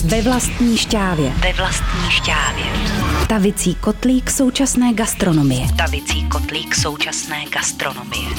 Ve vlastní šťávě. Ve vlastní šťávě. Tavicí kotlík současné gastronomie. Tavicí kotlík současné gastronomie.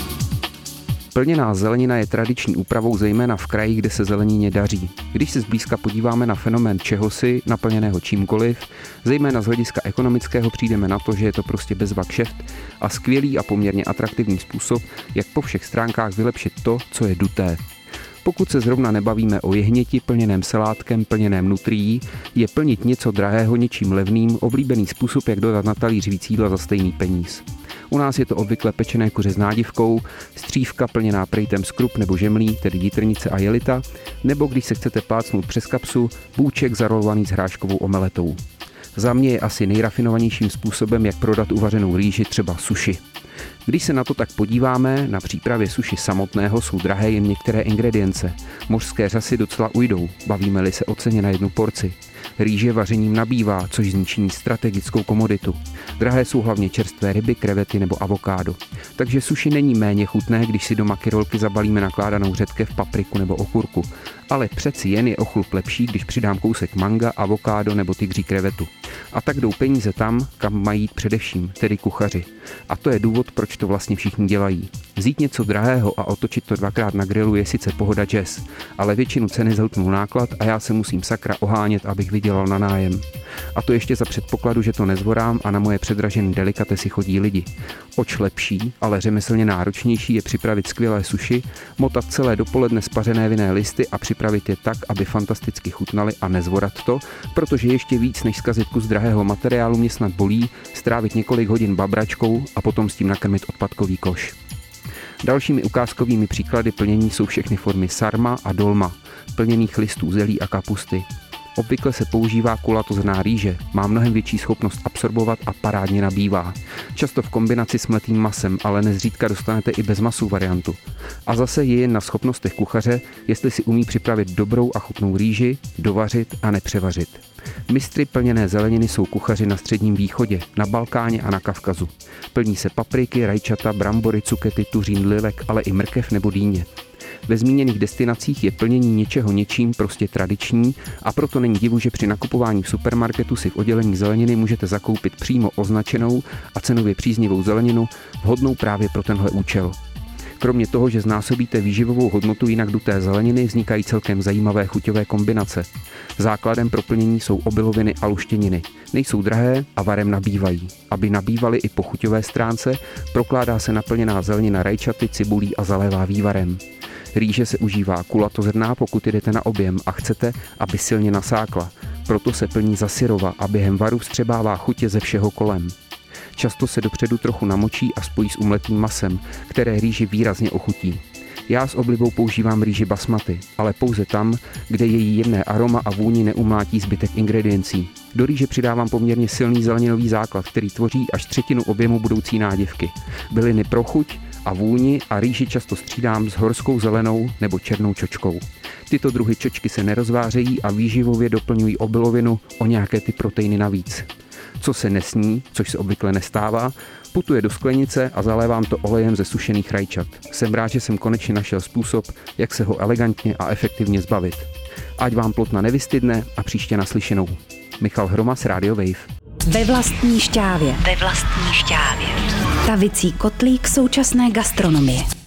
Plněná zelenina je tradiční úpravou zejména v krajích, kde se zelenině daří. Když se zblízka podíváme na fenomén čehosi, naplněného čímkoliv, zejména z hlediska ekonomického přijdeme na to, že je to prostě bezva kšeft a skvělý a poměrně atraktivní způsob, jak po všech stránkách vylepšit to, co je duté. Pokud se zrovna nebavíme o jehněti plněném salátkem, plněném nutrií, je plnit něco drahého něčím levným oblíbený způsob, jak dodat na talíř víc jídla za stejný peníz. U nás je to obvykle pečené kuře s nádivkou, střívka plněná prejtem z krup nebo žemlí, tedy jitrnice a jelita, nebo když se chcete plácnout přes kapsu, bůček zarolovaný s hráškovou omeletou. Za mě je asi nejrafinovanějším způsobem, jak prodat uvařenou rýži, třeba sushi. Když se na to tak podíváme, na přípravě sushi samotného jsou drahé jen některé ingredience. Mořské řasy docela ujdou, bavíme-li se o ceně na jednu porci. Rýže vařením nabývá, což zničí strategickou komoditu. Drahé jsou hlavně čerstvé ryby, krevety nebo avokádo. Takže sushi není méně chutné, když si do makirolky zabalíme nakládanou řetkev, papriku nebo okurku. Ale přeci jen je o chlup lepší, když přidám kousek manga, avokádo nebo tygří krevetu. A tak jdou peníze tam, kam mají jít především, tedy kuchaři. A to je důvod, proč to vlastně všichni dělají. Vzít něco drahého a otočit to dvakrát na grilu je sice pohoda jazz, ale většinu ceny zhltnul náklad a já se musím sakra ohánět, abych vydělal na nájem. A to ještě za předpokladu, že to nezvorám a na moje předražené delikatesy chodí lidi. Oč lepší, ale řemeslně náročnější je připravit skvělé sushi, motat celé dopoledne spařené vinné listy a připravit je tak, aby fantasticky chutnaly a nezvorat to, protože ještě víc než zkazit kus drahého materiálu mě snad bolí strávit několik hodin babračkou a potom s tím nakrmit odpadkový koš. Dalšími ukázkovými příklady plnění jsou všechny formy sarma a dolma, plněných listů zelí a kapusty. Obvykle se používá kulatozrnná rýže, má mnohem větší schopnost absorbovat a parádně nabývá. Často v kombinaci s mletým masem, ale nezřídka dostanete i bez masu variantu. A zase je jen na schopnostech kuchaře, jestli si umí připravit dobrou a chutnou rýži, dovařit a nepřevařit. Mistry plněné zeleniny jsou kuchaři na Středním východě, na Balkáně a na Kavkazu. Plní se papriky, rajčata, brambory, cukety, tuřín, lilek, ale i mrkev nebo dýně. Ve zmíněných destinacích je plnění něčeho něčím prostě tradiční a proto není divu, že při nakupování v supermarketu si v oddělení zeleniny můžete zakoupit přímo označenou a cenově příznivou zeleninu, vhodnou právě pro tenhle účel. Kromě toho, že znásobíte výživovou hodnotu jinak duté zeleniny, vznikají celkem zajímavé chuťové kombinace. Základem pro plnění jsou obiloviny a luštěniny. Nejsou drahé a varem nabývají. Aby nabývaly i po chuťové stránce, prokládá se naplněná zelenina rajčaty, cibulí a zalévá vývarem. Rýže se užívá kulatozrnná, pokud jdete na objem a chcete, aby silně nasákla. Proto se plní za syrova a během varu vstřebává chutě ze všeho kolem. Často se dopředu trochu namočí a spojí s umletým masem, které rýži výrazně ochutí. Já s oblibou používám rýži basmati, ale pouze tam, kde její jemné aroma a vůni neumlátí zbytek ingrediencí. Do rýže přidávám poměrně silný zeleninový základ, který tvoří až třetinu objemu budoucí nádivky. Byliny pro chuť a vůni a rýži často střídám s horskou zelenou nebo černou čočkou. Tyto druhy čočky se nerozvářejí a výživově doplňují obilovinu o nějaké ty proteiny navíc. Co se nesní, což se obvykle nestává, putuje do sklenice a zalévám to olejem ze sušených rajčat. Jsem rád, že jsem konečně našel způsob, jak se ho elegantně a efektivně zbavit. Ať vám plotna nevystydne a příště naslyšenou. Michal Hroma z Radio Wave. Ve vlastní šťávě. Ve vlastní šťávě. Tavicí kotlík současné gastronomie.